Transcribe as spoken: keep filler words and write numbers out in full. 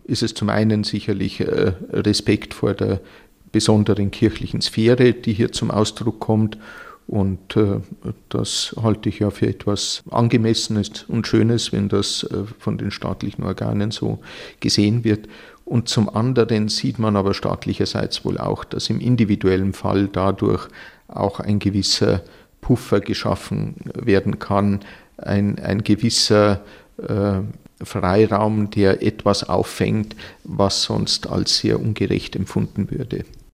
ist es zum einen sicherlich äh, Respekt vor der besonderen kirchlichen Sphäre, die hier zum Ausdruck kommt. Und äh, das halte ich ja für etwas Angemessenes und Schönes, wenn das äh, von den staatlichen Organen so gesehen wird. Und zum anderen sieht man aber staatlicherseits wohl auch, dass im individuellen Fall dadurch auch ein gewisser Puffer geschaffen werden kann, ein, ein gewisser äh, Freiraum, der etwas auffängt, was sonst als sehr ungerecht empfunden würde.